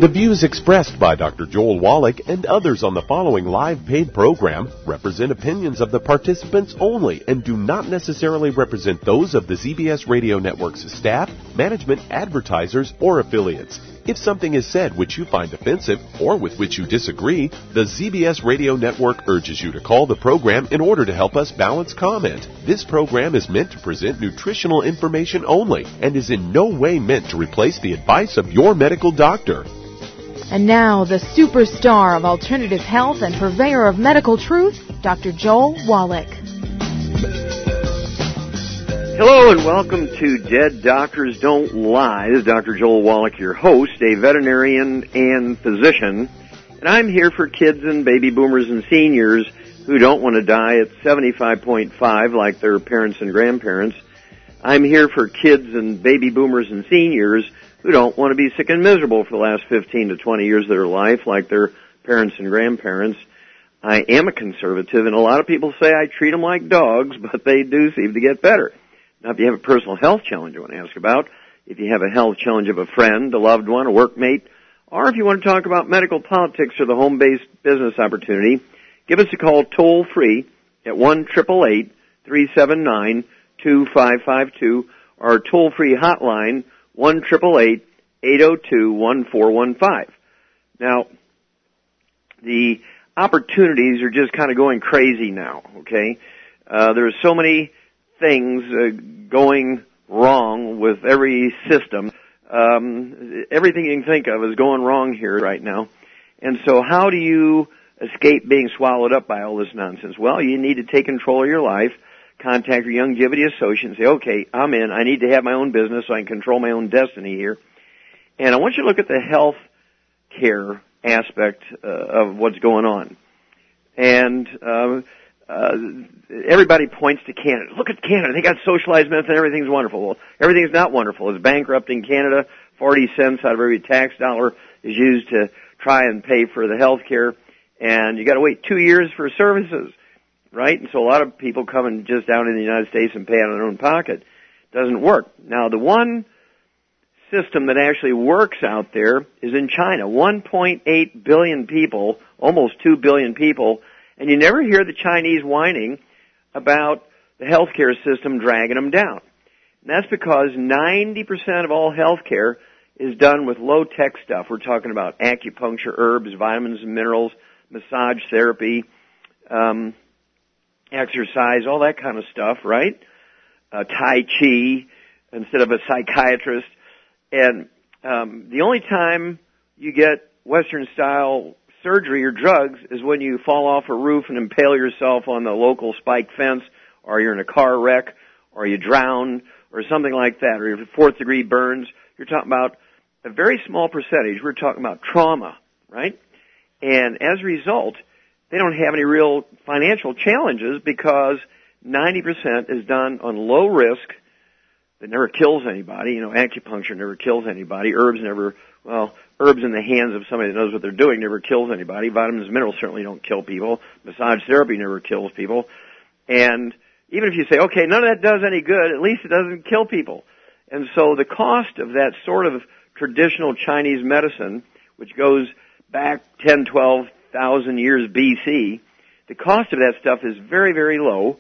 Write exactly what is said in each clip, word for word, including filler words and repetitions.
The views expressed by Doctor Joel Wallach and others on the following live paid program represent opinions of the participants only and do not necessarily represent those of the Z B S Radio Network's staff, management, advertisers, or affiliates. If something is said which you find offensive or with which you disagree, the Z B S Radio Network urges you to call the program in order to help us balance comment. This program is meant to present nutritional information only and is in no way meant to replace the advice of your medical doctor. And now, the superstar of alternative health and purveyor of medical truth, Doctor Joel Wallach. Hello and welcome to Dead Doctors Don't Lie. This is Doctor Joel Wallach, your host, a veterinarian and physician. And I'm here for kids and baby boomers and seniors who don't want to die at seventy-five point five like their parents and grandparents. I'm here for kids and baby boomers and seniors who don't want to be sick and miserable for the last fifteen to twenty years of their life like their parents and grandparents. I am a conservative, and a lot of people say I treat them like dogs, but they do seem to get better. Now, if you have a personal health challenge you want to ask about, if you have a health challenge of a friend, a loved one, a workmate, or if you want to talk about medical politics or the home-based business opportunity, give us a call toll-free at one eight eight eight, three seven nine, two five five two, or our toll-free hotline, one eight eight eight, eight zero two, one four one five. Now, the opportunities are just kind of going crazy now, okay? Uh, there are so many things uh, going wrong with every system. Um, everything you can think of is going wrong here right now. And so how do you escape being swallowed up by all this nonsense? Well, you need to take control of your life, contact your Youngevity associate and say, okay, I'm in. I need to have my own business so I can control my own destiny here. And I want you to look at the health care aspect uh, of what's going on. And uh, uh, everybody points to Canada. Look at Canada. They got socialized medicine. Everything's wonderful. Well, everything's not wonderful. It's bankrupting Canada. forty cents out of every tax dollar is used to try and pay for the health care. And you got to wait two years for services, right? And so a lot of people come and just down in the United States and pay out of their own pocket. Doesn't work. Now, the one system that actually works out there is in China. one point eight billion people, almost two billion people, and you never hear the Chinese whining about the healthcare system dragging them down. And that's because ninety percent of all healthcare is done with low-tech stuff. We're talking about acupuncture, herbs, vitamins and minerals, massage therapy, um, exercise, all that kind of stuff, right? Uh, Tai Chi instead of a psychiatrist. And um, the only time you get Western-style surgery or drugs is when you fall off a roof and impale yourself on the local spike fence, or you're in a car wreck, or you drown, or something like that, or you have fourth-degree burns. You're talking about a very small percentage. We're talking about trauma, right? And as a result, they don't have any real financial challenges because ninety percent is done on low risk. It never kills anybody. You know, acupuncture never kills anybody. Herbs never, well, herbs in the hands of somebody that knows what they're doing never kills anybody. Vitamins and minerals certainly don't kill people. Massage therapy never kills people. And even if you say, okay, none of that does any good, at least it doesn't kill people. And so the cost of that sort of traditional Chinese medicine, which goes back ten, twelve thousand years B C, the cost of that stuff is very, very low.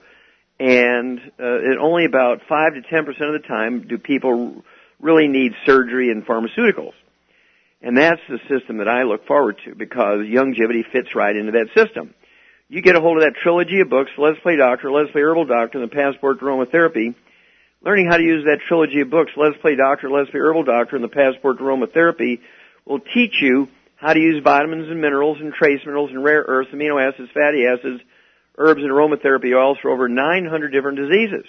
And uh, it only about five to ten percent of the time do people really need surgery and pharmaceuticals. And that's the system that I look forward to because Youngevity fits right into that system. You get a hold of that trilogy of books, Let's Play Doctor, Let's Play Herbal Doctor, and the Passport to Aromatherapy. Learning how to use that trilogy of books, Let's Play Doctor, Let's Play Herbal Doctor, and the Passport to Aromatherapy, will teach you how to use vitamins and minerals and trace minerals and rare earths, amino acids, fatty acids, herbs and aromatherapy oils for over nine hundred different diseases.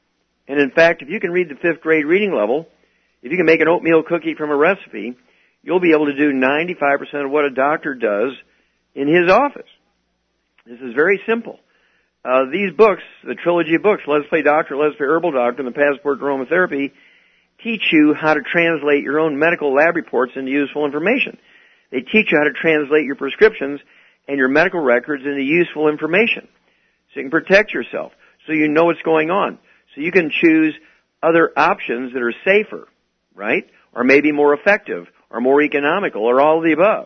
And in fact, if you can read the fifth grade reading level, if you can make an oatmeal cookie from a recipe, you'll be able to do ninety-five percent of what a doctor does in his office. This is very simple. Uh, these books, the trilogy of books, Let's Play Doctor, Let's Play Herbal Doctor, and the Passport to Aromatherapy, teach you how to translate your own medical lab reports into useful information. They teach you how to translate your prescriptions and your medical records into useful information so you can protect yourself, so you know what's going on, so you can choose other options that are safer, right, or maybe more effective, or more economical, or all of the above.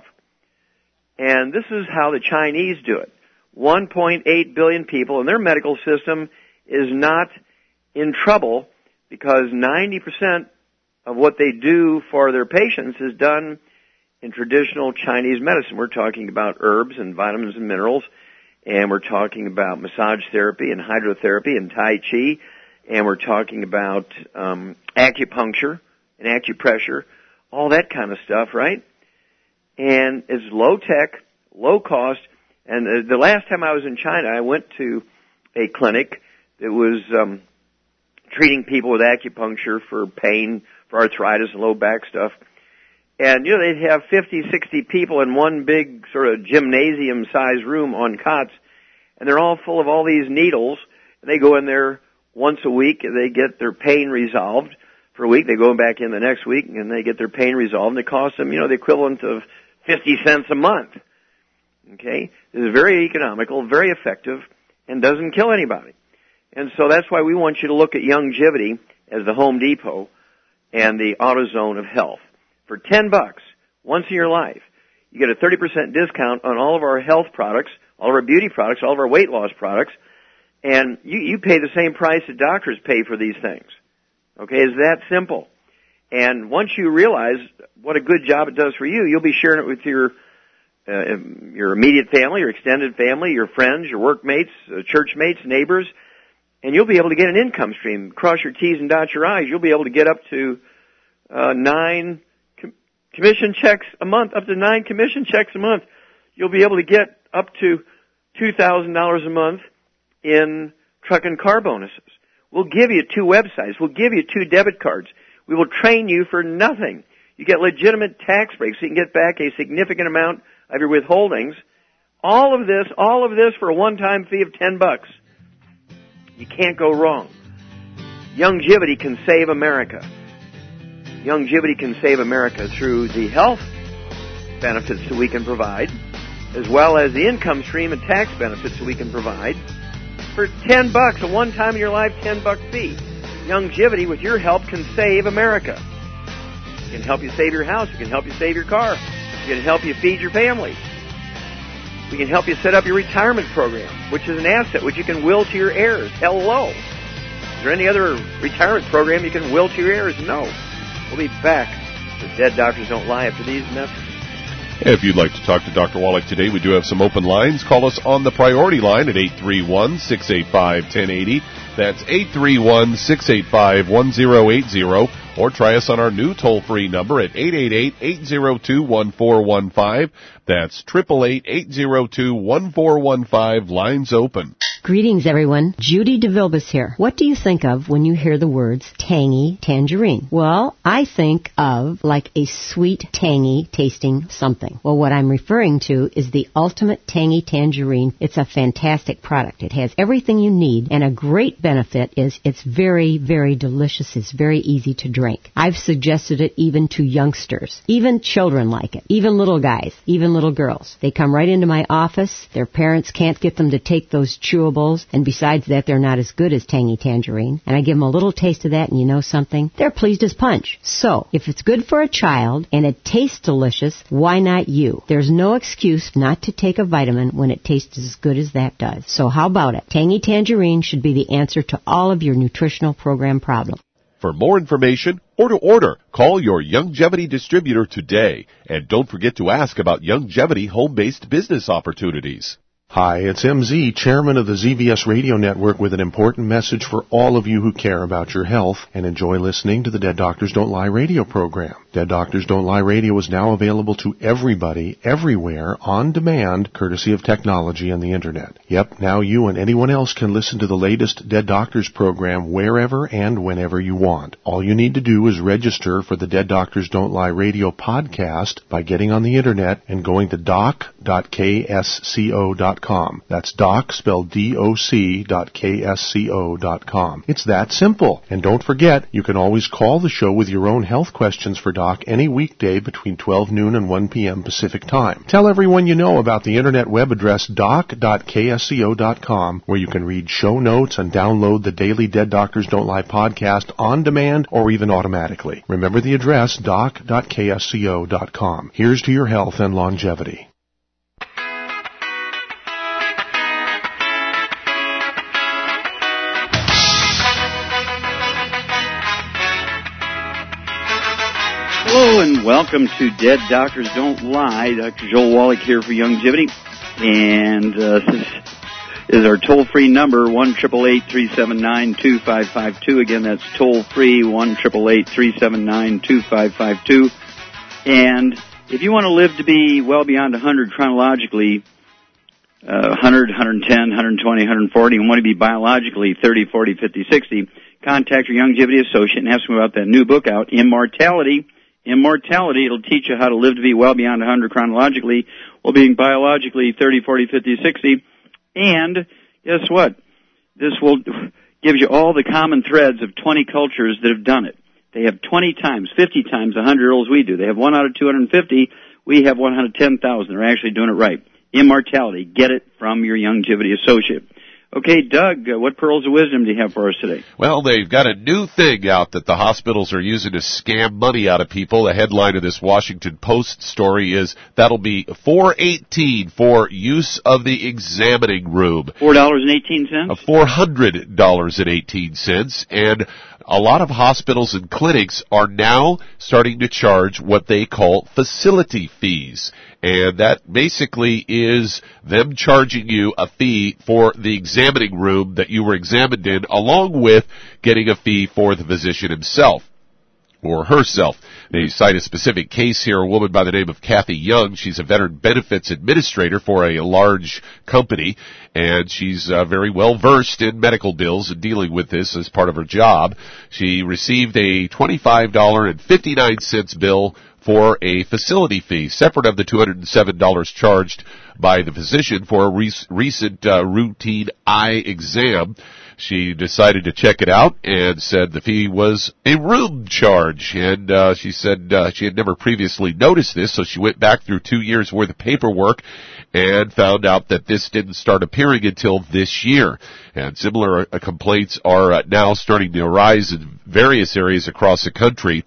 And this is how the Chinese do it. one point eight billion people, and their medical system is not in trouble because ninety percent of what they do for their patients is done in traditional Chinese medicine. We're talking about herbs and vitamins and minerals, and we're talking about massage therapy and hydrotherapy and Tai Chi, and we're talking about um, acupuncture and acupressure, all that kind of stuff, right? And it's low tech, low cost. And uh, the last time I was in China, I went to a clinic that was um, treating people with acupuncture for pain, for arthritis and low back stuff. And, you know, they'd have fifty, sixty people in one big sort of gymnasium-sized room on cots, and they're all full of all these needles. And they go in there once a week, and they get their pain resolved for a week. They go back in the next week, and they get their pain resolved, and it costs them, you know, the equivalent of fifty cents a month. Okay? This is very economical, very effective, and doesn't kill anybody. And so that's why we want you to look at Youngevity as the Home Depot and the AutoZone of health. For ten bucks, once in your life, you get a thirty percent discount on all of our health products, all of our beauty products, all of our weight loss products, and you, you pay the same price that doctors pay for these things. Okay, it's that simple. And once you realize what a good job it does for you, you'll be sharing it with your uh, your immediate family, your extended family, your friends, your workmates, uh, church mates, neighbors, and you'll be able to get an income stream. Cross your T's and dot your I's. You'll be able to get up to uh, nine com- commission checks a month, up to nine commission checks a month. You'll be able to get up to two thousand dollars a month in truck and car bonuses. We'll give you two websites. We'll give you two debit cards. We will train you for nothing. You get legitimate tax breaks so you can get back a significant amount of your withholdings. All of this, all of this for a one-time fee of ten bucks. You can't go wrong. Youngevity can save America. Youngevity can save America through the health benefits that we can provide, as well as the income stream and tax benefits that we can provide. For ten bucks, a one-time in your life ten buck fee. Youngevity, with your help, can save America. It can help you save your house. It can help you save your car. It can help you feed your family. We can help you set up your retirement program, which is an asset which you can will to your heirs. Hello. Is there any other retirement program you can will to your heirs? No. We'll be back with Dead Doctors Don't Lie after these messages. If you'd like to talk to Doctor Wallach today, we do have some open lines. Call us on the priority line at eight three one, six eight five, one zero eight zero. That's eight three one, six eight five, one zero eight zero. Or try us on our new toll-free number at eight eight eight, eight zero two, one four one five. That's eight eight eight, eight zero two, one four one five. Lines open. Greetings, everyone. Judy DeVilbus here. What do you think of when you hear the words tangy tangerine? Well, I think of like a sweet, tangy tasting something. Well, what I'm referring to is the Ultimate Tangy Tangerine. It's a fantastic product. It has everything you need, and a great benefit is it's very, very delicious. It's very easy to drink. I've suggested it even to youngsters. Even children like it. Even little guys. Even little girls. They come right into my office. Their parents can't get them to take those chewables. And besides that, they're not as good as Tangy Tangerine. And I give them a little taste of that, and you know something? They're pleased as punch. So, if it's good for a child and it tastes delicious, why not you? There's no excuse not to take a vitamin when it tastes as good as that does. So how about it? Tangy Tangerine should be the answer to all of your nutritional program problems. For more information or to order, call your Youngevity distributor today. And don't forget to ask about Youngevity home-based business opportunities. Hi, it's M Z, chairman of the Z V S Radio Network, with an important message for all of you who care about your health and enjoy listening to the Dead Doctors Don't Lie radio program. Dead Doctors Don't Lie radio is now available to everybody, everywhere, on demand, courtesy of technology and the Internet. Yep, now you and anyone else can listen to the latest Dead Doctors program wherever and whenever you want. All you need to do is register for the Dead Doctors Don't Lie radio podcast by getting on the Internet and going to doc dot k s c o dot com. com. That's doc, spelled D O C dot K S C O dot com. It's that simple. And don't forget, you can always call the show with your own health questions for Doc any weekday between twelve noon and one p.m. Pacific Time. Tell everyone you know about the internet web address doc dot K S C O dot com, where you can read show notes and download the daily Dead Doctors Don't Lie podcast on demand or even automatically. Remember the address doc dot K S C O dot com. Here's to your health and longevity. Hello and welcome to Dead Doctors Don't Lie. Doctor Joel Wallach here for Youngevity, and uh, this is our toll-free number, one eight eight eight, three seven nine, two five five two. Again, that's toll-free, one eight eight eight, three seven nine, two five five two. And if you want to live to be well beyond one hundred chronologically, uh, one hundred, one ten, one twenty, one forty, and want to be biologically thirty, forty, fifty, sixty, contact your Youngevity associate and ask them about that new book out, Immortality. Immortality. It'll teach you how to live to be well beyond one hundred chronologically while being biologically thirty, forty, fifty, sixty. And guess what? This will give you all the common threads of twenty cultures that have done it. They have twenty times, fifty times the one hundred-year-olds we do. They have one out of two hundred fifty. We have one hundred ten thousand. They're actually doing it right. Immortality. Get it from your Youngevity associate. Okay, Doug, uh, what pearls of wisdom do you have for us today? Well, they've got a new thing out that the hospitals are using to scam money out of people. The headline of this Washington Post story is that'll be four eighteen for use of the examining room. four dollars and eighteen cents? four hundred dollars and eighteen cents. And a lot of hospitals and clinics are now starting to charge what they call facility fees. And that basically is them charging you a fee for the examining room that you were examined in, along with getting a fee for the physician himself or herself. They cite a specific case here, a woman by the name of Kathy Young. She's a veteran benefits administrator for a large company, and she's uh, very well versed in medical bills and dealing with this as part of her job. She received a twenty-five dollars and fifty-nine cents bill for a facility fee, separate of the two hundred seven dollars charged by the physician for a re- recent uh, routine eye exam. She decided to check it out and said the fee was a room charge. And uh, she said uh, she had never previously noticed this, so she went back through two years' worth of paperwork and found out that this didn't start appearing until this year. And similar uh, complaints are uh, now starting to arise in various areas across the country.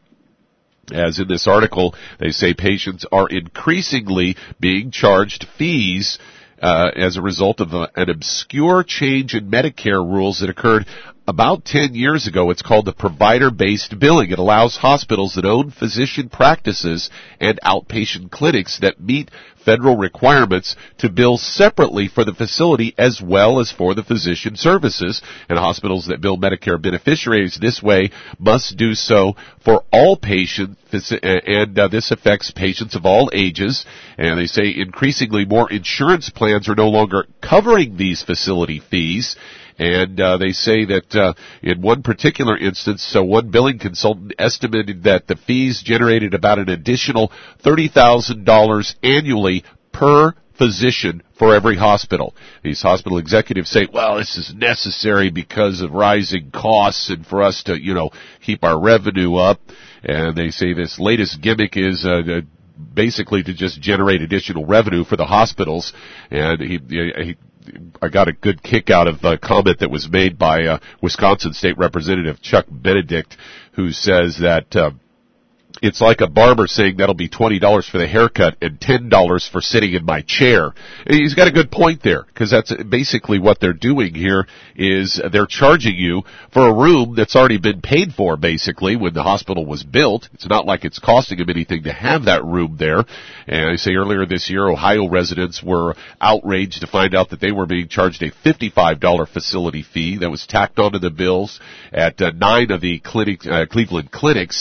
As in this article, they say patients are increasingly being charged fees uh, as a result of a, an obscure change in Medicare rules that occurred about ten years ago. It's called the provider-based billing. It allows hospitals that own physician practices and outpatient clinics that meet federal requirements to bill separately for the facility as well as for the physician services. And hospitals that bill Medicare beneficiaries this way must do so for all patients, and uh, this affects patients of all ages. And they say increasingly more insurance plans are no longer covering these facility fees. And uh, they say that uh, in one particular instance, so one billing consultant estimated that the fees generated about an additional thirty thousand dollars annually per physician for every hospital. These hospital executives say, well, this is necessary because of rising costs and for us to, you know, keep our revenue up. And they say this latest gimmick is uh, basically to just generate additional revenue for the hospitals. And he, he I got a good kick out of a comment that was made by uh, Wisconsin State Representative Chuck Benedict, who says that uh, it's like a barber saying that'll be twenty dollars for the haircut and ten dollars for sitting in my chair. And he's got a good point there, because that's basically what they're doing here is they're charging you for a room that's already been paid for, basically, when the hospital was built. It's not like it's costing them anything to have that room there. And I say earlier this year, Ohio residents were outraged to find out that they were being charged a fifty-five dollars facility fee that was tacked onto the bills at uh, nine of the clinic, uh, Cleveland clinics.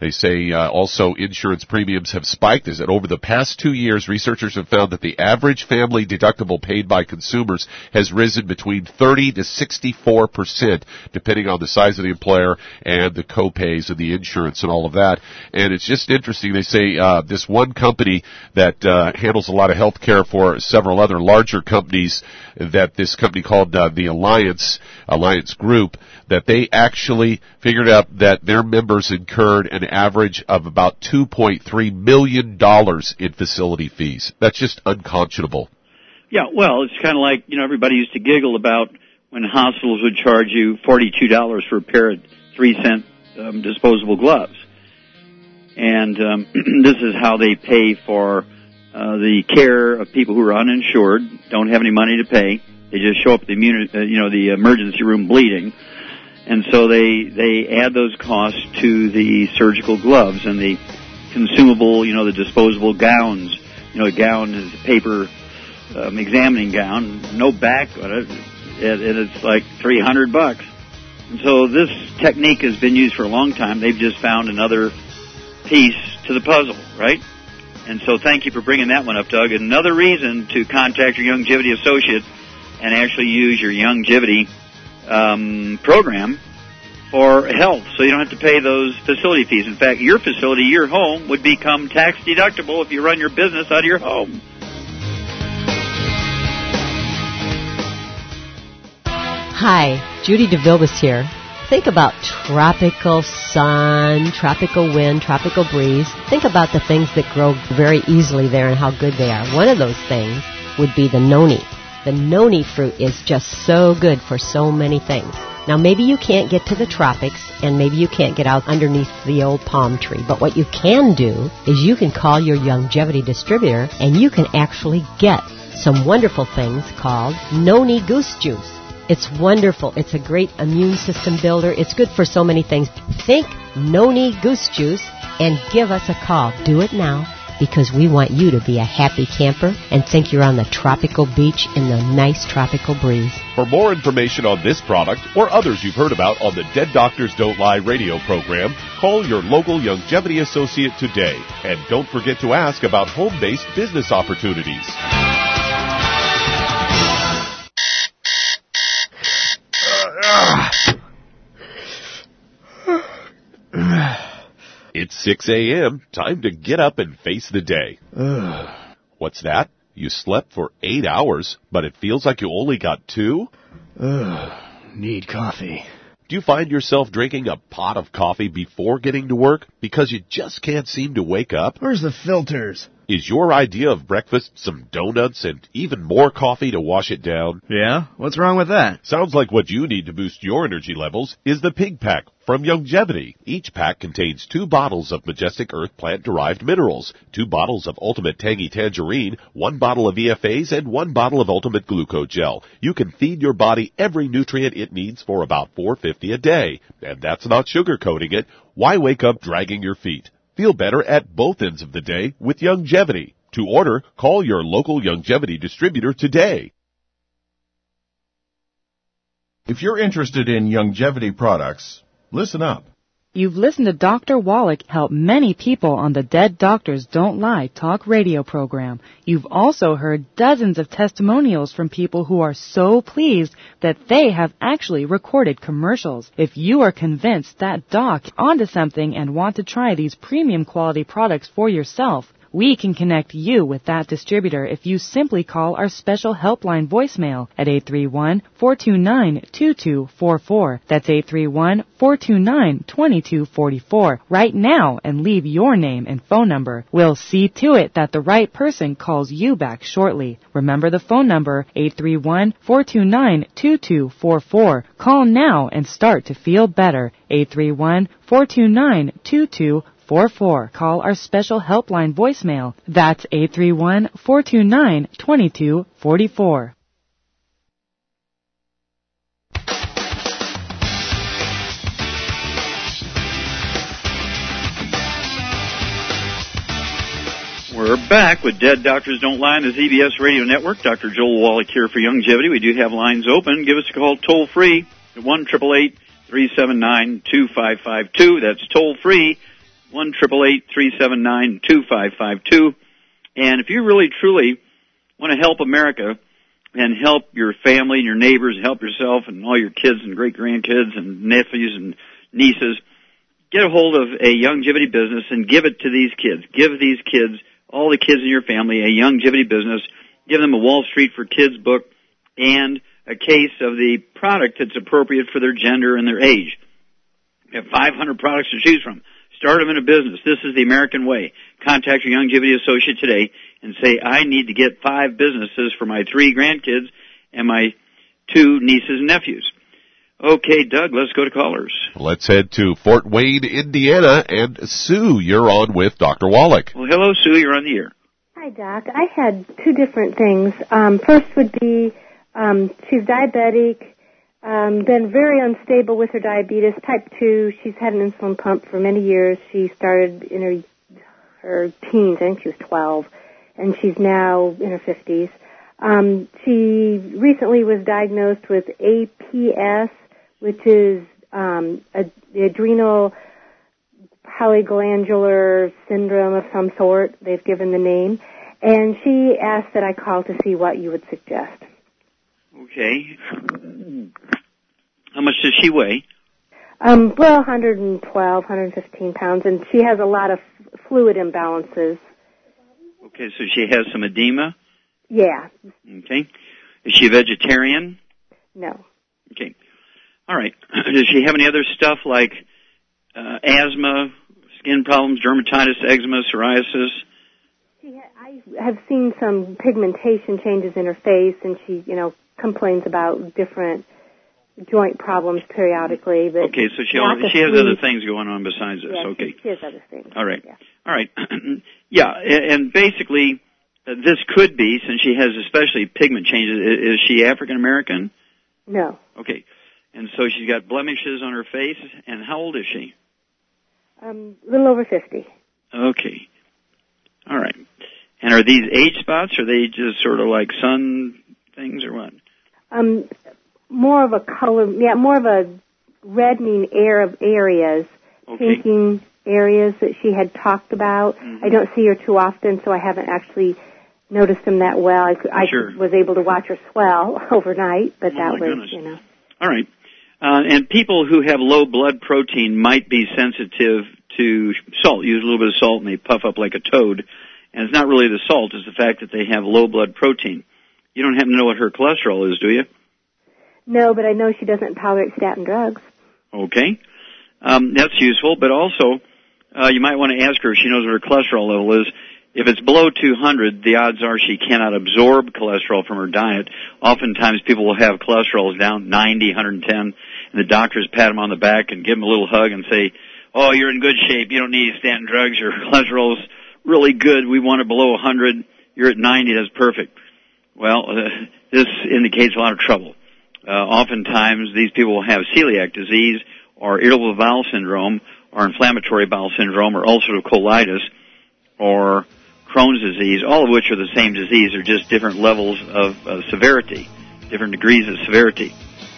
They say uh, also insurance premiums have spiked. Is that over the past two years, researchers have found that the average family deductible paid by consumers has risen between thirty to sixty-four percent, depending on the size of the employer and the co-pays of the insurance and all of that. And it's just interesting. They say uh, this one company that uh, handles a lot of health care for several other larger companies, that this company called uh, the Alliance, Alliance Group, that they actually figured out that their members incurred an average of about two point three million dollars in facility fees. That's just unconscionable. Yeah, well, it's kind of like, you know, everybody used to giggle about when hospitals would charge you forty-two dollars for a pair of three-cent um, disposable gloves. And um, this is how they pay for uh, the care of people who are uninsured, don't have any money to pay. They just show up at the, immuni- uh, you know, the emergency room bleeding. And so they, they add those costs to the surgical gloves and the consumable, you know, the disposable gowns. You know, a gown is a paper um, examining gown, no back on it, and it's like three hundred bucks. And so this technique has been used for a long time. They've just found another piece to the puzzle, right? And so thank you for bringing that one up, Doug. Another reason to contact your Youngevity associate and actually use your Youngevity um, program for health, so you don't have to pay those facility fees. In fact, your facility, your home, would become tax deductible if you run your business out of your home. Hi, Judy DeVilbiss here. Think about tropical sun, tropical wind, tropical breeze. Think about the things that grow very easily there and how good they are. One of those things would be the noni. The noni fruit is just so good for so many things. Now, maybe you can't get to the tropics, and maybe you can't get out underneath the old palm tree, but what you can do is you can call your Youngevity distributor, and you can actually get some wonderful things called noni goose juice. It's wonderful. It's a great immune system builder. It's good for so many things. Think noni goose juice and give us a call. Do it now, because we want you to be a happy camper and think you're on the tropical beach in the nice tropical breeze. For more information on this product or others you've heard about on the Dead Doctors Don't Lie radio program, call your local Youngevity associate today. And don't forget to ask about home-based business opportunities. It's six a.m. Time to get up and face the day. What's that? You slept for eight hours, but it feels like you only got two? Need coffee. Do you find yourself drinking a pot of coffee before getting to work because you just can't seem to wake up? Where's the filters? Is your idea of breakfast some donuts and even more coffee to wash it down? Yeah? What's wrong with that? Sounds like what you need to boost your energy levels is the Pig Pack from Youngevity. Each pack contains two bottles of Majestic Earth plant-derived minerals, two bottles of Ultimate Tangy Tangerine, one bottle of E F As, and one bottle of Ultimate Glucogel. You can feed your body every nutrient it needs for about four dollars and fifty cents a day. And that's not sugarcoating it. Why wake up dragging your feet? Feel better at both ends of the day with Youngevity. To order, call your local Youngevity distributor today. If you're interested in Youngevity products, listen up. You've listened to Doctor Wallach help many people on the Dead Doctors Don't Lie talk radio program. You've also heard dozens of testimonials from people who are so pleased that they have actually recorded commercials. If you are convinced that Doc is onto something and want to try these premium quality products for yourself, we can connect you with that distributor if you simply call our special helpline voicemail at eight three one, four two nine, two two four four. That's eight three one, four two nine, two two four four right now and leave your name and phone number. We'll see to it that the right person calls you back shortly. Remember the phone number, eight three one, four two nine, two two four four. Call now and start to feel better. eight three one, four two nine, two two four four. Call our special helpline voicemail. That's eight three one, four two nine, two two four four. We're back with Dead Doctors Don't Lie on the Z B S Radio Network. Doctor Joel Wallach here for Youngevity. We do have lines open. Give us a call toll free at one eight eight eight, three seven nine, two five five two. That's toll free. one eight eight eight, three seven nine, two five five two. And if you really, truly want to help America and help your family and your neighbors, help yourself and all your kids and great-grandkids and nephews and nieces, get a hold of a longevity business and give it to these kids. Give these kids, all the kids in your family, a longevity business. Give them a Wall Street for Kids book and a case of the product that's appropriate for their gender and their age. You have five hundred products to choose from. Start them in a business. This is the American way. Contact your longevity associate today and say, I need to get five businesses for my three grandkids and my two nieces and nephews. Okay, Doug, let's go to callers. Let's head to Fort Wayne, Indiana, and Sue, you're on with Doctor Wallach. Well, hello, Sue, you're on the air. Hi, Doc. I had two different things. Um, first would be um, she's diabetic, um, been very unstable with her diabetes, type two. She's had an insulin pump for many years. She started in her her teens, I think she was twelve, and she's now in her fifties. Um, she recently was diagnosed with A P S, which is um, a, the adrenal polyglandular syndrome of some sort. They've given the name. And she asked that I call to see what you would suggest. Okay. How much does she weigh? Um, well, one twelve, one fifteen pounds, and she has a lot of fluid imbalances. Okay, so she has some edema? Yeah. Okay. Is she a vegetarian? No. Okay. All right. Does she have any other stuff like uh, asthma, skin problems, dermatitis, eczema, psoriasis? She ha- I have seen some pigmentation changes in her face, and she, you know, complains about different joint problems periodically. But okay, so she already, she has other things going on besides this. Yeah, okay. She, she has other things. All right. Yeah. All right. Yeah, and basically, uh, this could be, since she has especially pigment changes, is, is she African American? No. Okay. And so she's got blemishes on her face, and how old is she? Um, a little over fifty. Okay. All right. And are these age spots, or are they just sort of like sun things, or what? Um, more of a color, yeah, more of a reddening air of areas, okay. Pinking areas that she had talked about. Mm-hmm. I don't see her too often, so I haven't actually noticed them that well. I, I sure. was able to watch her swell overnight, but oh that was, goodness. you know. All right. Uh, and people who have low blood protein might be sensitive to salt. Use a little bit of salt and they puff up like a toad. And it's not really the salt, it's the fact that they have low blood protein. You don't happen to know what her cholesterol is, do you? No, but I know she doesn't tolerate statin drugs. Okay. Um, that's useful, but also uh, you might want to ask her if she knows what her cholesterol level is. If it's below two hundred, the odds are she cannot absorb cholesterol from her diet. Oftentimes people will have cholesterol down ninety, one ten, and the doctors pat them on the back and give them a little hug and say, oh, you're in good shape. You don't need statin drugs. Your cholesterol's really good. We want it below one hundred. You're at ninety. That's perfect. Well, uh, this indicates a lot of trouble. Uh, oftentimes these people will have celiac disease or irritable bowel syndrome or inflammatory bowel syndrome or ulcerative colitis or Crohn's disease, all of which are the same disease. They're just different levels of uh, severity, different degrees of severity.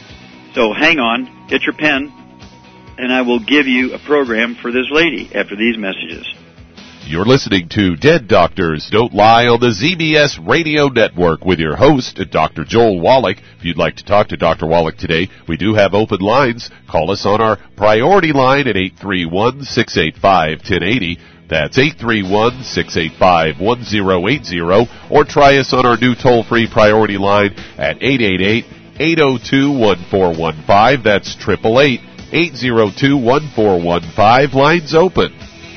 So hang on, get your pen, and I will give you a program for this lady after these messages. You're listening to Dead Doctors Don't Lie on the Z B S Radio Network with your host, Doctor Joel Wallach. If you'd like to talk to Doctor Wallach today, we do have open lines. Call us on our priority line at eight three one, six eight five, one zero eight zero. That's eight three one, six eight five, one zero eight zero. Or try us on our new toll-free priority line at eight eight eight, eight zero two, one four one five. That's eight eight eight, eight zero two, one four one five. Lines open.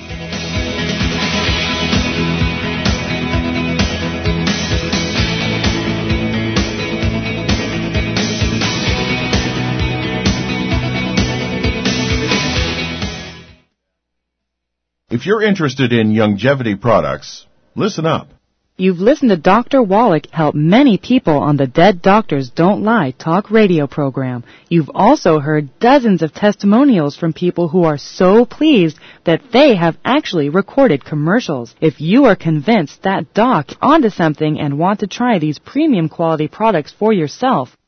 If you're interested in longevity products, listen up. You've listened to Doctor Wallach help many people on the Dead Doctors Don't Lie talk radio program. You've also heard dozens of testimonials from people who are so pleased that they have actually recorded commercials. If you are convinced that doc onto something and want to try these premium quality products for yourself,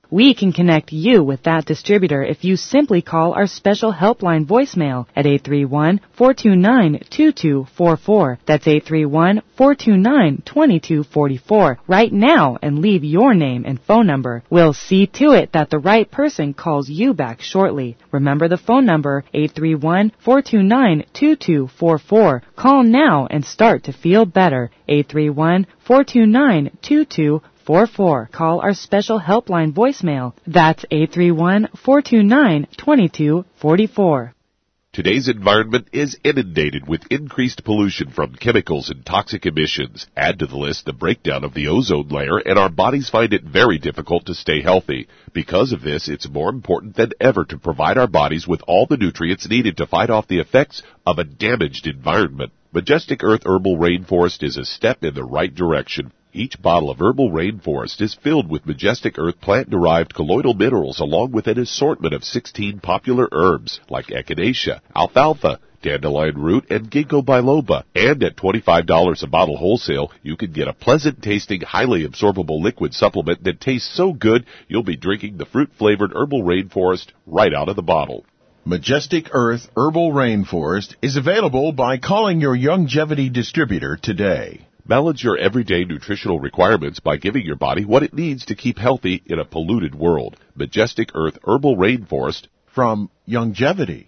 We can connect you with that distributor if you simply call our special helpline voicemail at eight three one, four two nine, two two four four. That's eight three one, four two nine, two two four four right now and leave your name and phone number. We'll see to it that the right person calls you back shortly. Remember the phone number, eight three one, four two nine, two two four four. Call now and start to feel better. eight three one, four two nine, two two four four. Call our special helpline voicemail. That's eight three one, four two nine, two two four four. Today's environment is inundated with increased pollution from chemicals and toxic emissions. Add to the list the breakdown of the ozone layer, and our bodies find it very difficult to stay healthy. Because of this, it's more important than ever to provide our bodies with all the nutrients needed to fight off the effects of a damaged environment. Majestic Earth Herbal Rainforest is a step in the right direction. Each bottle of Herbal Rainforest is filled with Majestic Earth plant-derived colloidal minerals along with an assortment of sixteen popular herbs like echinacea, alfalfa, dandelion root, and ginkgo biloba. And at twenty-five dollars a bottle wholesale, you can get a pleasant-tasting, highly absorbable liquid supplement that tastes so good you'll be drinking the fruit-flavored Herbal Rainforest right out of the bottle. Majestic Earth Herbal Rainforest is available by calling your Youngevity distributor today. Balance your everyday nutritional requirements by giving your body what it needs to keep healthy in a polluted world. Majestic Earth Herbal Rainforest from Youngevity.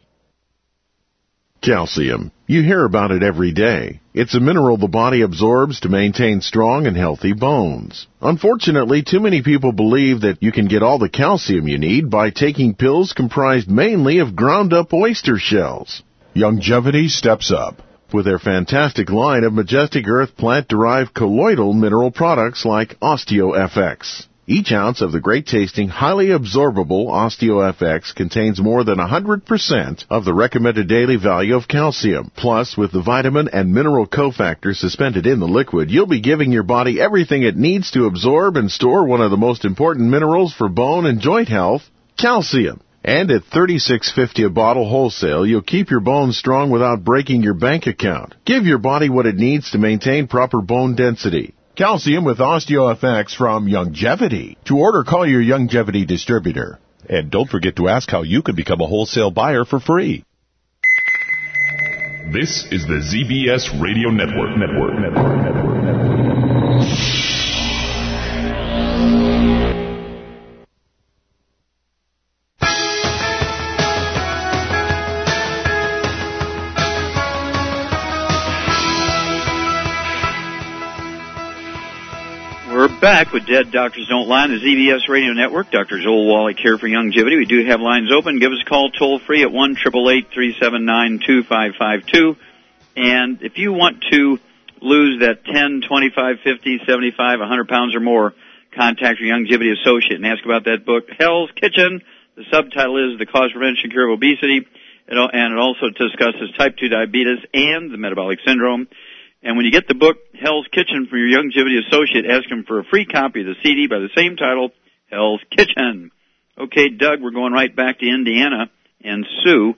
Calcium. You hear about it every day. It's a mineral the body absorbs to maintain strong and healthy bones. Unfortunately, too many people believe that you can get all the calcium you need by taking pills comprised mainly of ground-up oyster shells. Youngevity steps up with their fantastic line of Majestic Earth plant-derived colloidal mineral products like OsteoFX. Each ounce of the great-tasting, highly absorbable OsteoFX contains more than one hundred percent of the recommended daily value of calcium. Plus, with the vitamin and mineral cofactors suspended in the liquid, you'll be giving your body everything it needs to absorb and store one of the most important minerals for bone and joint health, calcium. And at thirty-six fifty a bottle wholesale, you'll keep your bones strong without breaking your bank account. Give your body what it needs to maintain proper bone density. Calcium with OsteoFX from Youngevity. To order, call your Youngevity distributor. And don't forget to ask how you can become a wholesale buyer for free. This is the Z B S Radio Network. Network. Network. Network. Network. Back with Dead Doctors Don't Lie on the Z B S Radio Network. Doctor Joel Wallach here for Youngevity. We do have lines open. Give us a call toll-free at one eight eight eight, three seven nine, two five five two. And if you want to lose that ten, twenty-five, fifty, seventy-five, one hundred pounds or more, contact your Youngevity associate and ask about that book, Hell's Kitchen. The subtitle is The Cause, Prevention, Cure of Obesity, and it also discusses type two diabetes and the metabolic syndrome. And when you get the book, Hell's Kitchen, from your Youngevity associate, ask him for a free copy of the C D by the same title, Hell's Kitchen. Okay, Doug, we're going right back to Indiana and Sue.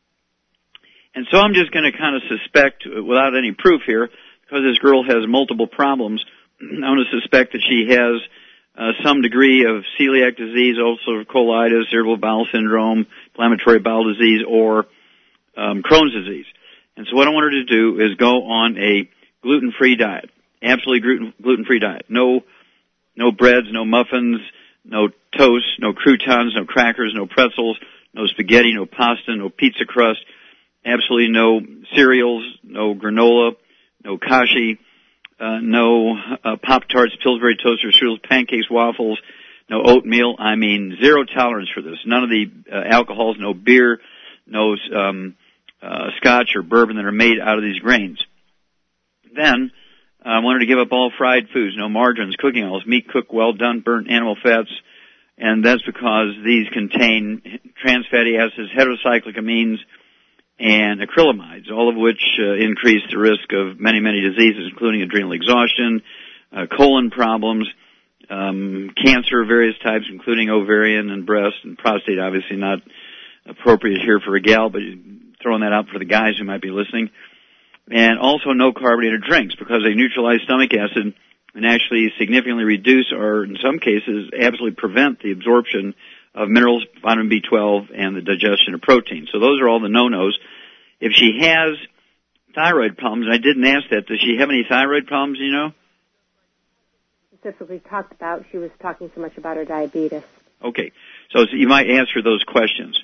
And so I'm just going to kind of suspect, without any proof here, because this girl has multiple problems, I'm going to suspect that she has uh, some degree of celiac disease, ulcerative colitis, irritable bowel syndrome, inflammatory bowel disease, or um, Crohn's disease. And so what I want her to do is go on a gluten-free diet, absolutely gluten, gluten-free diet. No, no breads, no muffins, no toast, no croutons, no crackers, no pretzels, no spaghetti, no pasta, no pizza crust, absolutely no cereals, no granola, no kashi, uh, no uh, Pop-Tarts, Pillsbury toasters, cereals, pancakes, waffles, no oatmeal. I mean, zero tolerance for this. None of the uh, alcohols, no beer, no um, uh, scotch or bourbon that are made out of these grains. Then uh, I want her to give up all fried foods, no margarines, cooking oils, meat cooked well done, burnt animal fats, and that's because these contain trans fatty acids, heterocyclic amines, and acrylamides, all of which uh, increase the risk of many, many diseases, including adrenal exhaustion, uh, colon problems, um, cancer of various types, including ovarian and breast and prostate. Obviously not appropriate here for a gal, but throwing that out for the guys who might be listening. And also no carbonated drinks, because they neutralize stomach acid and actually significantly reduce or, in some cases, absolutely prevent the absorption of minerals, vitamin B twelve, and the digestion of protein. So those are all the no-nos. If she has thyroid problems, and I didn't ask that, does she have any thyroid problems, you know? Specifically talked about, she was talking so much about her diabetes. Okay, so you might answer those questions.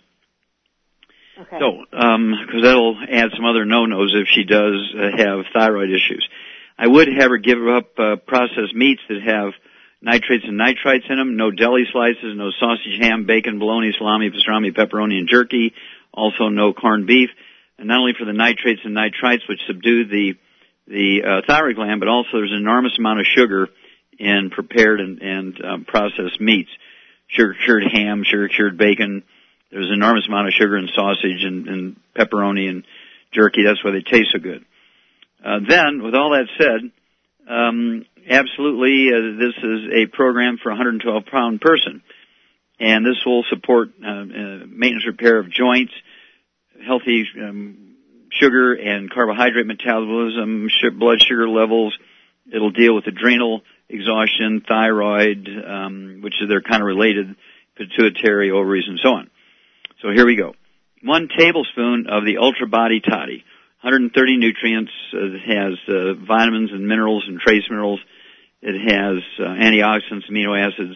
Okay. So, um, because that'll add some other no-nos if she does uh, have thyroid issues. I would have her give up uh, processed meats that have nitrates and nitrites in them, no deli slices, no sausage, ham, bacon, bologna, salami, pastrami, pepperoni, and jerky, also no corned beef, and not only for the nitrates and nitrites, which subdue the the uh, thyroid gland, but also there's an enormous amount of sugar in prepared and, and um, processed meats, sugar-cured ham, sugar-cured bacon. There's an enormous amount of sugar in sausage and, and pepperoni and jerky. That's why they taste so good. Uh, then, with all that said, um, absolutely, uh, this is a program for a one hundred twelve pound person. And this will support uh, uh, maintenance repair of joints, healthy um, sugar and carbohydrate metabolism, sh- blood sugar levels. It'll deal with adrenal exhaustion, thyroid, um, which is they're kind of related, pituitary, ovaries, and so on. So here we go. One tablespoon of the Ultra Body Toddy. one hundred thirty nutrients. Uh, it has uh, vitamins and minerals and trace minerals. It has uh, antioxidants, amino acids.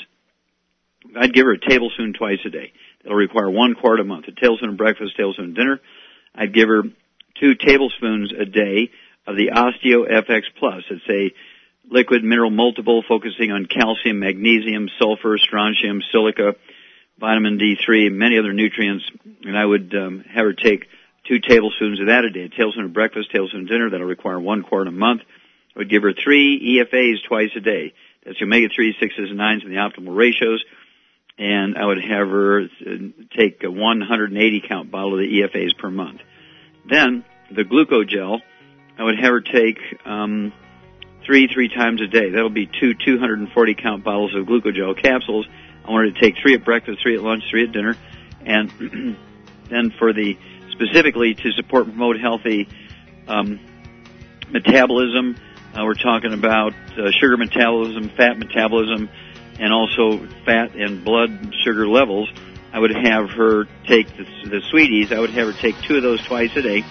I'd give her a tablespoon twice a day. That'll require one quart a month. A tablespoon at breakfast, a tablespoon at dinner. I'd give her two tablespoons a day of the Osteo F X Plus. It's a liquid mineral multiple focusing on calcium, magnesium, sulfur, strontium, silica, vitamin D three, and many other nutrients. And I would um, have her take two tablespoons of that a day. A tablespoon at breakfast, a tablespoon at dinner. That'll require one quart a month. I would give her three E F As twice a day. That's omega three, sixes, and nines in the optimal ratios. And I would have her take a one hundred eighty count bottle of the E F As per month. Then, the glucogel, I would have her take um, three, three times a day. That'll be two two hundred forty count bottles of glucogel capsules. I want her to take three at breakfast, three at lunch, three at dinner. And then for the, specifically to support and promote healthy um, metabolism, uh, we're talking about uh, sugar metabolism, fat metabolism, and also fat and blood sugar levels. I would have her take the, the sweeties. I would have her take two of those twice a day.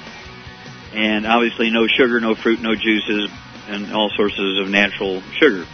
And obviously no sugar, no fruit, no juices, and all sources of natural sugar.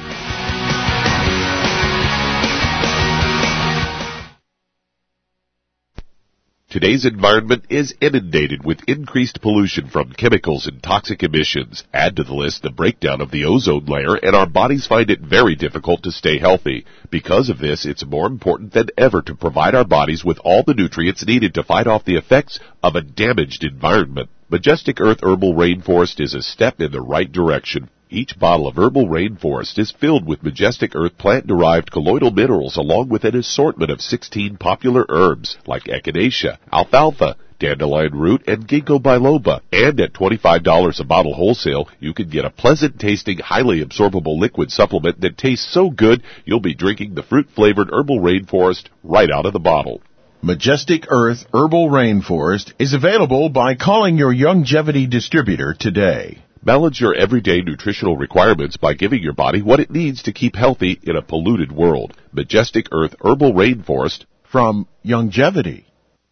Today's environment is inundated with increased pollution from chemicals and toxic emissions. Add to the list the breakdown of the ozone layer, and our bodies find it very difficult to stay healthy. Because of this, it's more important than ever to provide our bodies with all the nutrients needed to fight off the effects of a damaged environment. Majestic Earth Herbal Rainforest is a step in the right direction. Each bottle of Herbal Rainforest is filled with Majestic Earth plant-derived colloidal minerals along with an assortment of sixteen popular herbs like echinacea, alfalfa, dandelion root, and ginkgo biloba. And at twenty-five dollars a bottle wholesale, you can get a pleasant-tasting, highly absorbable liquid supplement that tastes so good you'll be drinking the fruit-flavored Herbal Rainforest right out of the bottle. Majestic Earth Herbal Rainforest is available by calling your Youngevity distributor today. Balance your everyday nutritional requirements by giving your body what it needs to keep healthy in a polluted world. Majestic Earth Herbal Rainforest from Youngevity.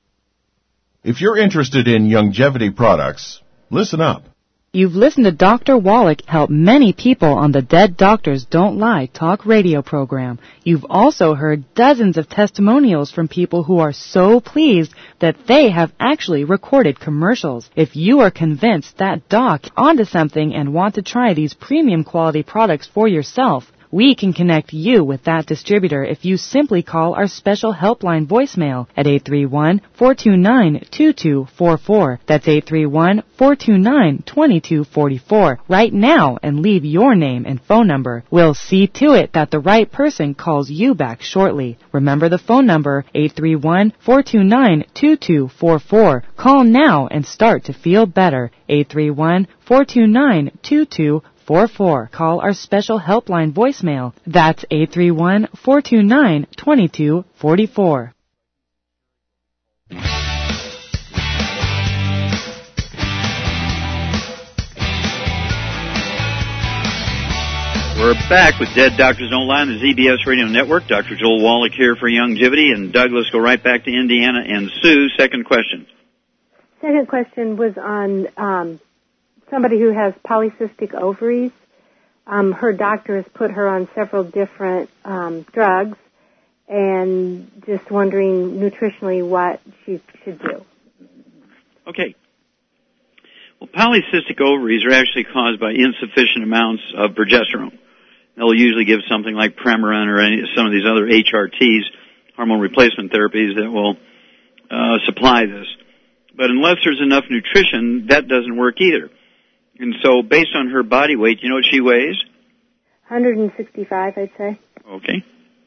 If you're interested in Youngevity products, listen up. You've listened to Doctor Wallach help many people on the Dead Doctors Don't Lie talk radio program. You've also heard dozens of testimonials from people who are so pleased that they have actually recorded commercials. If you are convinced that doc onto something and want to try these premium quality products for yourself, we can connect you with that distributor if you simply call our special helpline voicemail at eight three one, four two nine, two two four four. That's eight three one, four two nine, two two four four right now and leave your name and phone number. We'll see to it that the right person calls you back shortly. Remember the phone number, eight three one, four two nine, two two four four. Call now and start to feel better. eight three one, four two nine, two two four four four. Call our special helpline voicemail. That's eight three one, four two nine, two two four four. We're back with Dead Doctors Don't Lie on the Z B S Radio Network. Doctor Joel Wallach here for Youngevity. And Doug, let's go right back to Indiana. And Sue, second question. Second question was on um, somebody who has polycystic ovaries. Um, her doctor has put her on several different um, drugs, and just wondering nutritionally what she should do. Okay. Well, polycystic ovaries are actually caused by insufficient amounts of progesterone. They'll usually give something like Premarin or any, some of these other H R Ts, hormone replacement therapies, that will uh, supply this. But unless there's enough nutrition, that doesn't work either. And so based on her body weight, you know what she weighs? one hundred sixty-five, I'd say. Okay.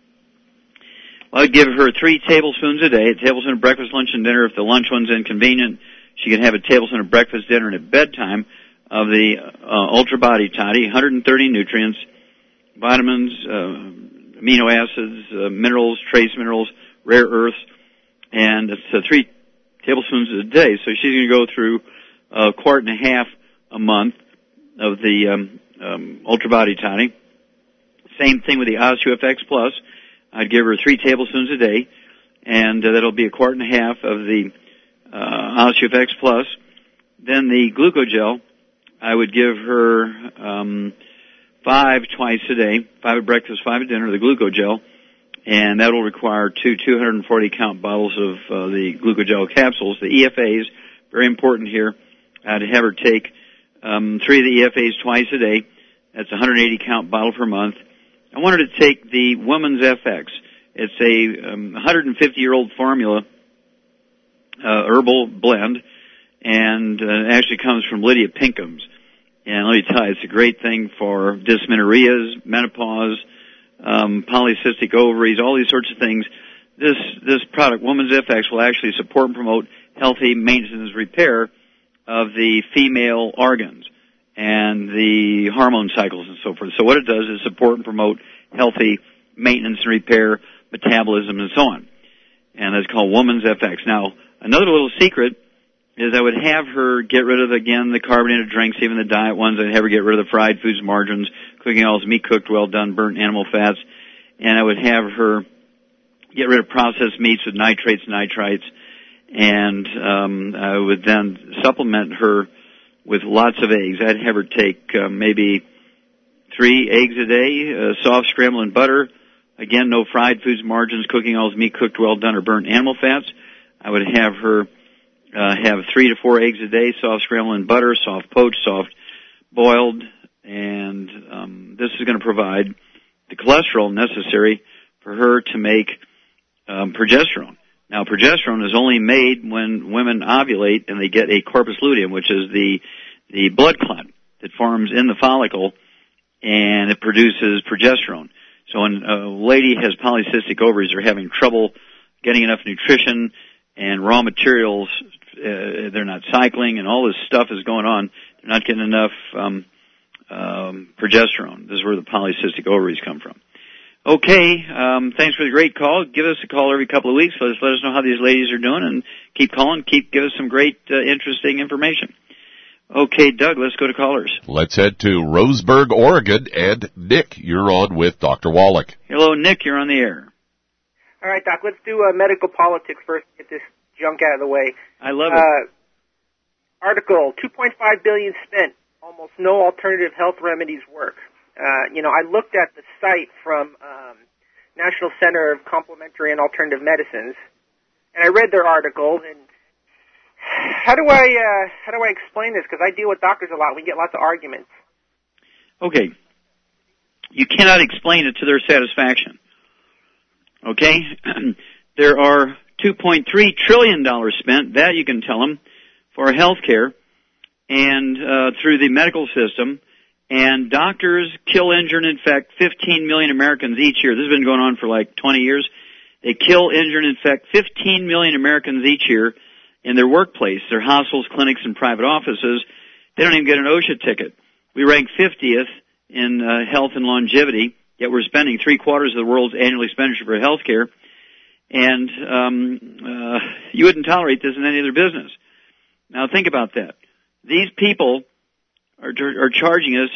Well, I'd give her three tablespoons a day, a tablespoon of breakfast, lunch, and dinner. If the lunch one's inconvenient, she can have a tablespoon of breakfast, dinner, and at bedtime of the uh, Ultra Body Toddy, one hundred thirty nutrients, vitamins, uh, amino acids, uh, minerals, trace minerals, rare earths, and it's uh, three tablespoons a day. So she's going to go through a quart and a half a month of the um, um, Ultra Body Toddy. Same thing with the OsteoFX Plus. I'd give her three tablespoons a day, and uh, that'll be a quart and a half of the uh, OsteoFX Plus. Then the Glucogel, I would give her um, five twice a day, five at breakfast, five at dinner, the Glucogel, and that will require two two hundred forty count bottles of uh, the Glucogel capsules. The E F As, very important here. I'd have her take um, three of the E F As twice a day. That's a one hundred eighty count bottle per month. I wanted to take the Woman's F X. It's a um, one hundred fifty year old formula, uh, herbal blend, and uh, it actually comes from Lydia Pinkham's. And let me tell you, it's a great thing for dysmenorrheas, menopause, um, polycystic ovaries, all these sorts of things. This this product, Woman's F X, will actually support and promote healthy maintenance and repair of the female organs and the hormone cycles and so forth. So what it does is support and promote healthy maintenance and repair, metabolism, and so on. And that's called Woman's F X. Now, another little secret is I would have her get rid of, again, the carbonated drinks, even the diet ones. I'd have her get rid of the fried foods, margarines, cooking oils, meat cooked, well done, burnt animal fats. And I would have her get rid of processed meats with nitrates, nitrites. And um, I would then supplement her with lots of eggs. I'd have her take uh, maybe three eggs a day, uh, soft scramble in butter. Again, no fried foods, margarines, cooking oils, meat cooked, well done, or burnt animal fats. I would have her uh, have three to four eggs a day, soft scramble in butter, soft poached, soft boiled, and um, this is going to provide the cholesterol necessary for her to make um, progesterone. Now, progesterone is only made when women ovulate and they get a corpus luteum, which is the the blood clot that forms in the follicle, and it produces progesterone. So when a lady has polycystic ovaries, they're having trouble getting enough nutrition and raw materials. Uh, they're not cycling, and all this stuff is going on. They're not getting enough um, um, progesterone. This is where the polycystic ovaries come from. Okay, um, thanks for the great call. Give us a call every couple of weeks. Let us, let us know how these ladies are doing, and keep calling. Keep give us some great, uh, interesting information. Okay, Doug, let's go to callers. Let's head to Roseburg, Oregon, and Nick, you're on with Doctor Wallach. Hello, Nick, you're on the air. All right, Doc, let's do uh, medical politics first, get this junk out of the way. I love uh, it. Article, two point five billion dollars spent, almost no alternative health remedies work. Uh, you know, I looked at the site from um, National Center of Complementary and Alternative Medicines, and I read their article, and how do I uh, how do I explain this? Because I deal with doctors a lot. We get lots of arguments. Okay. You cannot explain it to their satisfaction. Okay? There are two point three trillion dollars spent, that you can tell them, for health care and uh, through the medical system. And doctors kill, injure, and infect fifteen million Americans each year. This has been going on for like twenty years. They kill, injure, and infect fifteen million Americans each year in their workplace, their hospitals, clinics, and private offices. They don't even get an OSHA ticket. We rank fiftieth in uh, health and longevity, yet we're spending three quarters of the world's annual expenditure for health care. And um, uh, you wouldn't tolerate this in any other business. Now think about that. These people are, are charging us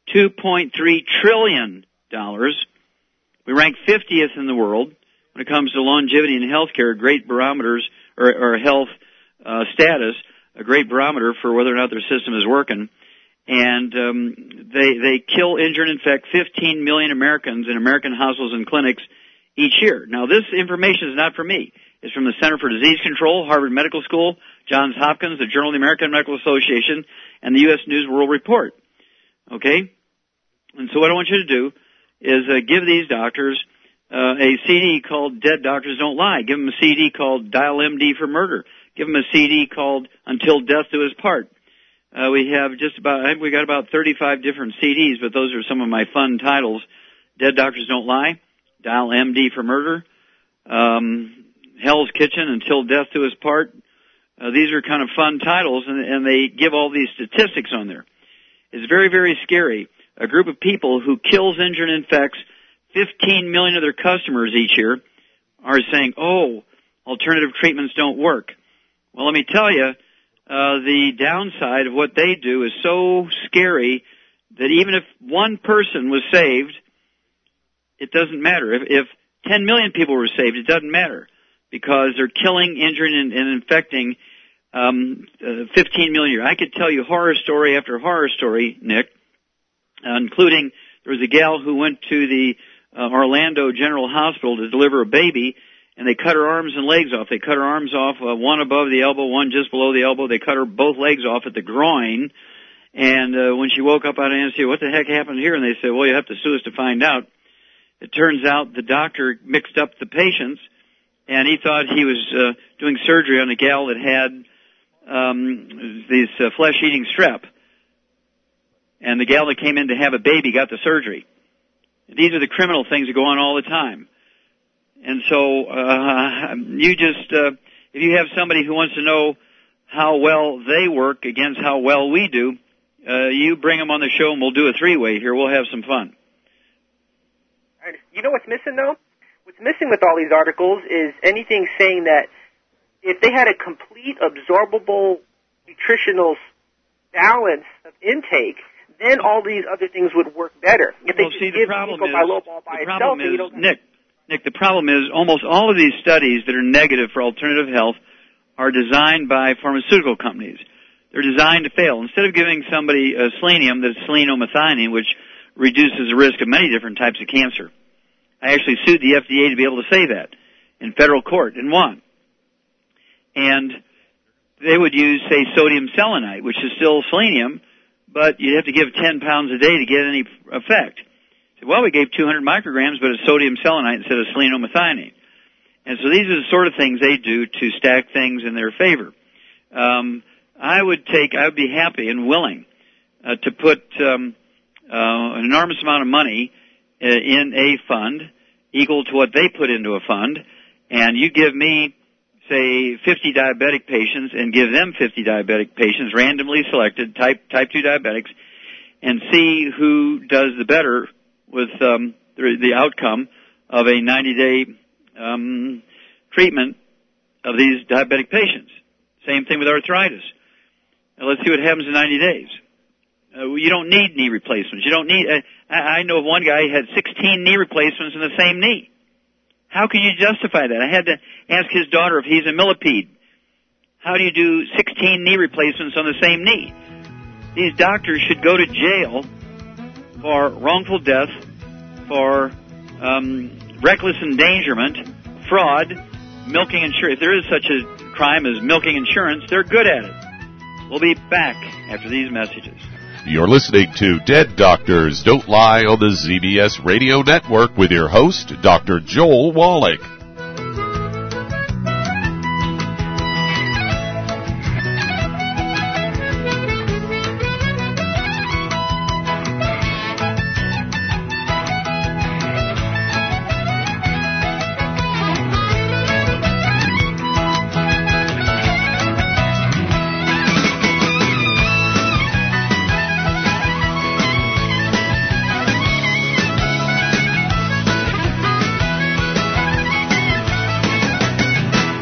two point three trillion dollars. We rank fiftieth in the world when it comes to longevity and health care, great barometers, or, or health uh, status, a great barometer for whether or not their system is working. And um, they they kill, injure, and infect fifteen million Americans in American hospitals and clinics each year. Now, this information is not from me. It's from the Center for Disease Control, Harvard Medical School, Johns Hopkins, the Journal of the American Medical Association, and the U S News World Report. Okay? And so what I want you to do is uh, give these doctors uh, a C D called Dead Doctors Don't Lie. Give them a C D called Dial M D for Murder. Give them a C D called Until Death Do Us Part. Uh, we have just about, I think we got about thirty-five different C Ds, but those are some of my fun titles. Dead Doctors Don't Lie, Dial M D for Murder, um, Hell's Kitchen, Until Death Do Us Part. Uh, these are kind of fun titles, and, and they give all these statistics on there. It's very, very scary. A group of people who kills, injures, and infects fifteen million of their customers each year are saying, oh, alternative treatments don't work. Well, let me tell you, uh, the downside of what they do is so scary that even if one person was saved, it doesn't matter. If, if ten million people were saved, it doesn't matter, because they're killing, injuring, and, and infecting um, uh, fifteen million a year. I could tell you horror story after horror story, Nick, uh, including there was a gal who went to the uh, Orlando General Hospital to deliver a baby, and they cut her arms and legs off. They cut her arms off, uh, one above the elbow, one just below the elbow. They cut her both legs off at the groin. And uh, when she woke up out of anesthesia, what the heck happened here? And they said, well, you have to sue us to find out. It turns out the doctor mixed up the patients, and he thought he was uh, doing surgery on a gal that had um, this uh, flesh-eating strep. And the gal that came in to have a baby got the surgery. These are the criminal things that go on all the time. And so uh, you just, uh, if you have somebody who wants to know how well they work against how well we do, uh, you bring them on the show and we'll do a three-way here. We'll have some fun. You know what's missing, though? What's missing with all these articles is anything saying that if they had a complete absorbable nutritional balance of intake, then all these other things would work better. If they well, just see, give the problem is, biloba by the itself, problem is, you don't Nick, Nick, the problem is almost all of these studies that are negative for alternative health are designed by pharmaceutical companies. They're designed to fail. Instead of giving somebody a selenium that's selenomethionine, which reduces the risk of many different types of cancer. I actually sued the F D A to be able to say that in federal court and won. And they would use, say, sodium selenite, which is still selenium, but you'd have to give ten pounds a day to get any effect. So, well, we gave two hundred micrograms, but it's sodium selenite instead of selenomethionine. And so these are the sort of things they do to stack things in their favor. Um, I would take, I would be happy and willing uh, to put um, uh, an enormous amount of money uh, in a fund equal to what they put into a fund, and you give me, say, fifty diabetic patients and give them fifty diabetic patients, randomly selected, type type two diabetics, and see who does the better with um, the, the outcome of a ninety-day um, treatment of these diabetic patients. Same thing with arthritis. Now, let's see what happens in ninety days. Uh, you don't need knee replacements. You don't need. Uh, I, I know of one guy who had sixteen knee replacements in the same knee. How can you justify that? I had to ask his daughter if he's a millipede. How do you do sixteen knee replacements on the same knee? These doctors should go to jail for wrongful death, for um, reckless endangerment, fraud, milking insurance. If there is such a crime as milking insurance, they're good at it. We'll be back after these messages. You're listening to Dead Doctors Don't Lie on the Z B S Radio Network with your host, Doctor Joel Wallach.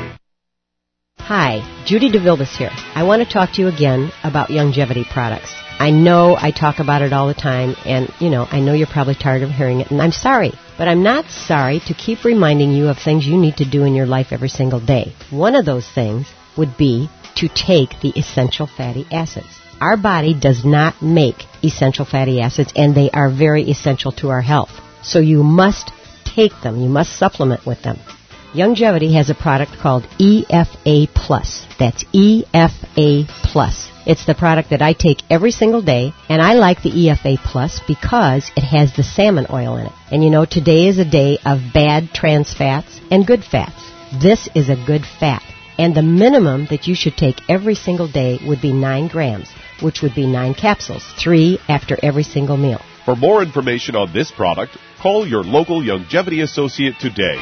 Hi, Judy DeVilbiss here. I want to talk to you again about longevity products. I know I talk about it all the time, and, you know, I know you're probably tired of hearing it, and I'm sorry. But I'm not sorry to keep reminding you of things you need to do in your life every single day. One of those things would be to take the essential fatty acids. Our body does not make essential fatty acids, and they are very essential to our health. So you must take them. You must supplement with them. Youngevity has a product called E F A Plus. That's E F A Plus. It's the product that I take every single day, and I like the E F A Plus because it has the salmon oil in it. And you know, today is a day of bad trans fats and good fats. This is a good fat. And the minimum that you should take every single day would be nine grams, which would be nine capsules, three after every single meal. For more information on this product, call your local Youngevity associate today.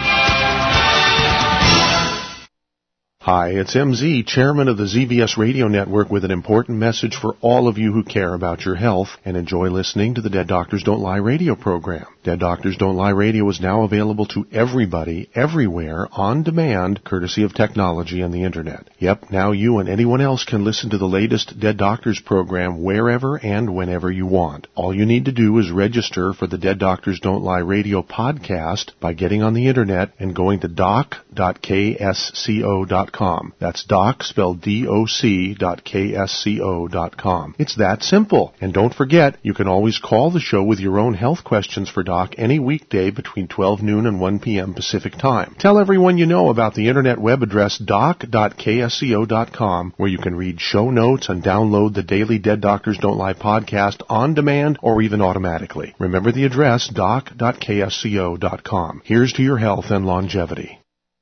Hi, it's M Z, chairman of the Z B S Radio Network, with an important message for all of you who care about your health and enjoy listening to the Dead Doctors Don't Lie radio program. Dead Doctors Don't Lie radio is now available to everybody, everywhere, on demand, courtesy of technology and the Internet. Yep, now you and anyone else can listen to the latest Dead Doctors program wherever and whenever you want. All you need to do is register for the Dead Doctors Don't Lie radio podcast by getting on the Internet and going to doc dot k s c o dot com. That's doc, spelled D O C, dot K S C O dot com. It's that simple. And don't forget, you can always call the show with your own health questions for Doc any weekday between twelve noon and one p.m. Pacific Time. Tell everyone you know about the Internet web address doc dot k s c o dot com, where you can read show notes and download the daily Dead Doctors Don't Lie podcast on demand or even automatically. Remember the address, doc dot k s c o dot com. Here's to your health and longevity.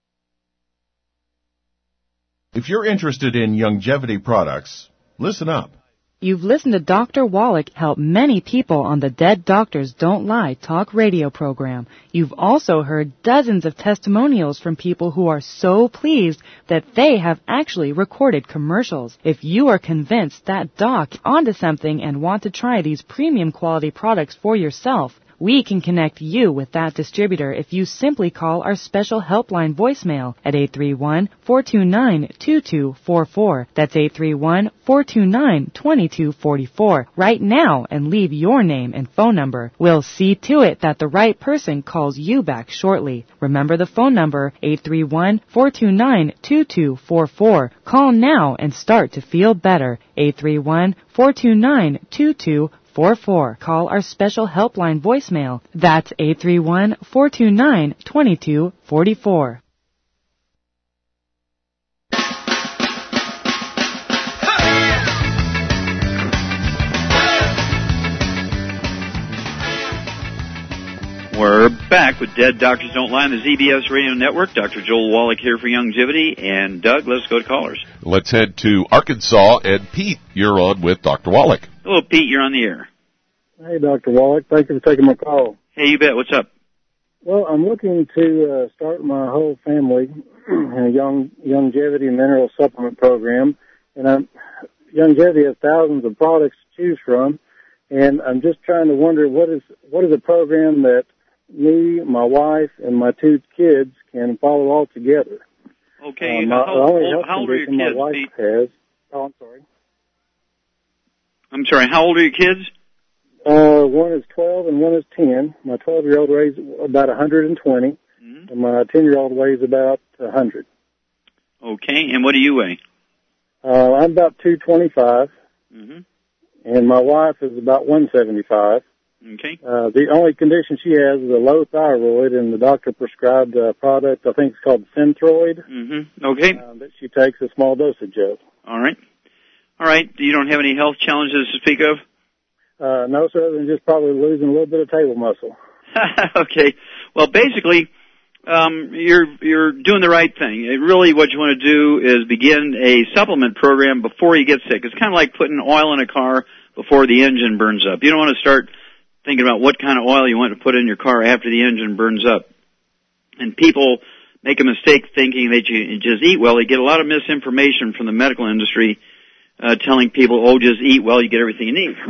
If you're interested in Youngevity products, listen up. You've listened to Doctor Wallach help many people on the Dead Doctors Don't Lie talk radio program. You've also heard dozens of testimonials from people who are so pleased that they have actually recorded commercials. If you are convinced that Doc onto something and want to try these premium quality products for yourself, we can connect you with that distributor if you simply call our special helpline voicemail at eight three one, four two nine, two two four four. That's eight three one, four two nine, two two four four right now and leave your name and phone number. We'll see to it that the right person calls you back shortly. Remember the phone number, eight three one, four two nine, two two four four. Call now and start to feel better. eight three one, four two nine, two two four four four. Call our special helpline voicemail. That's eight three one, four two nine, two two four four. We're back with Dead Doctors Don't Lie on the Z B S Radio Network. Doctor Joel Wallach here for Youngevity. And, Doug, let's go to callers. Let's head to Arkansas. And, Pete, you're on with Doctor Wallach. Hello, Pete. You're on the air. Hey, Doctor Wallach. Thank you for taking my call. Hey, you bet. What's up? Well, I'm looking to uh, start my whole family in a young Youngevity mineral supplement program. And I'm, Youngevity has thousands of products to choose from. And I'm just trying to wonder what is what is a program that me, my wife, and my two kids can follow all together. Okay. Uh, my, how, the only health how old are your condition kids, my wife Pete? has. Oh, I'm sorry. I'm sorry. How old are your kids? Uh, one is twelve and one is ten. My twelve-year-old weighs about one hundred twenty, mm-hmm. and my ten-year-old weighs about one hundred. Okay. And what do you weigh? Uh, I'm about two twenty-five, mm-hmm. and my wife is about one seventy-five. Okay. Uh, the only condition she has is a low thyroid, and the doctor prescribed a product, I think it's called Synthroid. Mm-hmm. Okay. Uh, that she takes a small dosage of. All right. All right. You don't have any health challenges to speak of? Uh, no, sir, other than just probably losing a little bit of table muscle. Okay. Well, basically, um, you're you're doing the right thing. It really, what you want to do is begin a supplement program before you get sick. It's kind of like putting oil in a car before the engine burns up. You don't want to start thinking about what kind of oil you want to put in your car after the engine burns up. And people make a mistake thinking that you just eat well. They get a lot of misinformation from the medical industry uh, telling people, oh, just eat well, you get everything you need.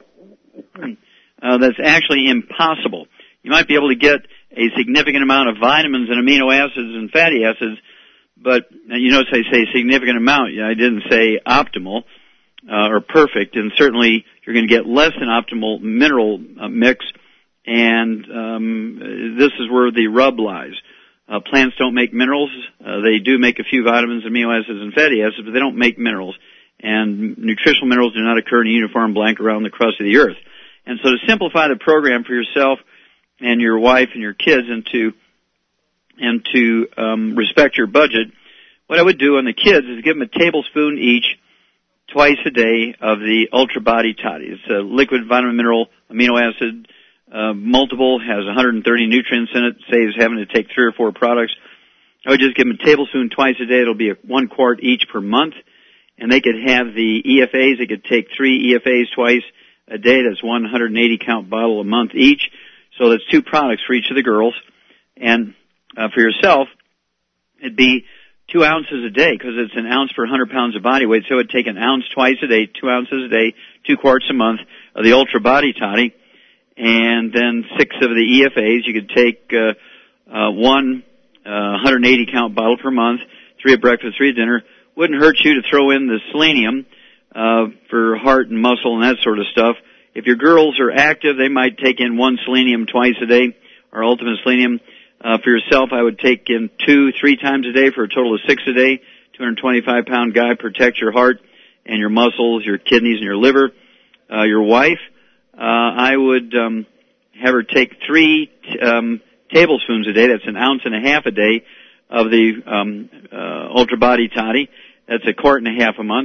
Uh, that's actually impossible. You might be able to get a significant amount of vitamins and amino acids and fatty acids, but you notice I say significant amount. I didn't say optimal. uh, are perfect, and certainly you're going to get less than optimal mineral uh, mix, and um, this is where the rub lies. Uh, plants don't make minerals. Uh, they do make a few vitamins, amino acids, and fatty acids, but they don't make minerals. And nutritional minerals do not occur in a uniform blanket around the crust of the earth. And so to simplify the program for yourself and your wife and your kids, and to and to um, respect your budget, what I would do on the kids is give them a tablespoon each twice a day of the Ultra Body Toddy. It's a liquid vitamin, mineral, amino acid, uh, multiple, has one hundred thirty nutrients in it, saves having to take three or four products. I would just give them a tablespoon twice a day. It'll be a one quart each per month. And they could have the E F As. They could take three E F As twice a day. That's one hundred eighty count bottle a month each. So that's two products for each of the girls. And uh, for yourself, it'd be two ounces a day, because it's an ounce per one hundred pounds of body weight. So it would take an ounce twice a day, two ounces a day, two quarts a month of the Ultra Body Toddy, and then six of the E F As. You could take uh, uh, one uh, one hundred eighty count bottle per month, three at breakfast, three at dinner. Wouldn't hurt you to throw in the selenium uh, for heart and muscle and that sort of stuff. If your girls are active, they might take in one selenium twice a day, or ultimate selenium. Uh, for yourself, I would take in two, three times a day for a total of six a day. two hundred twenty-five pound guy, protect your heart and your muscles, your kidneys and your liver. Uh, your wife, uh, I would um, have her take three um, tablespoons a day. That's an ounce and a half a day of the um, uh, Ultra Body Toddy. That's a quart and a half a month.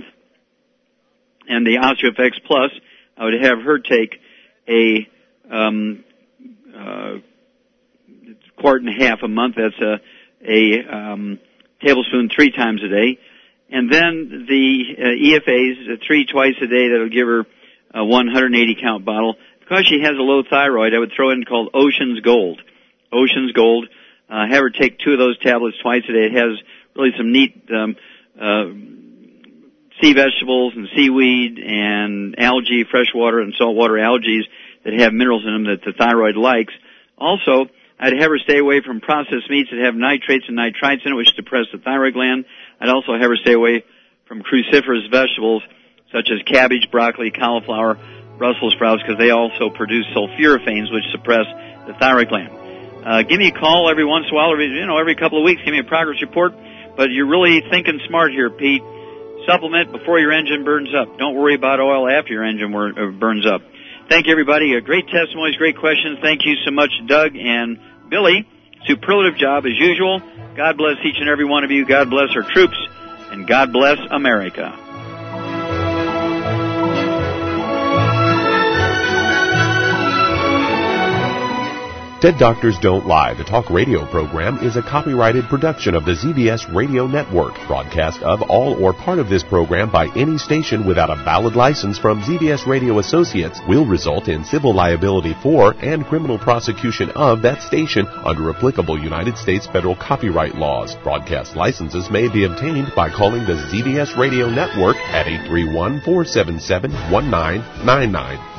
And the OsteoFX Plus, I would have her take a um, uh, quart and a half a month. That's a, a um, tablespoon three times a day. And then the uh, E F As, uh, three twice a day, that would give her a one hundred eighty count bottle. Because she has a low thyroid, I would throw in called Ocean's Gold. Ocean's Gold. Uh, have her take two of those tablets twice a day. It has really some neat um, uh, sea vegetables and seaweed and algae, freshwater and saltwater algae that have minerals in them that the thyroid likes. Also, I'd have her stay away from processed meats that have nitrates and nitrites in it, which depress the thyroid gland. I'd also have her stay away from cruciferous vegetables such as cabbage, broccoli, cauliflower, Brussels sprouts, because they also produce sulforaphanes, which suppress the thyroid gland. Uh, give me a call every once in a while, every, you know, every couple of weeks. Give me a progress report. But you're really thinking smart here, Pete. Supplement before your engine burns up. Don't worry about oil after your engine burns up. Thank you, everybody. Uh, great testimonies, great questions. Thank you so much, Doug and Billy. Superlative job as usual. God bless each and every one of you. God bless our troops. And God bless America. Dead Doctors Don't Lie, the talk radio program, is a copyrighted production of the Z B S Radio Network. Broadcast of all or part of this program by any station without a valid license from Z B S Radio Associates will result in civil liability for and criminal prosecution of that station under applicable United States federal copyright laws. Broadcast licenses may be obtained by calling the Z B S Radio Network at eight three one, four seven seven, one nine nine nine.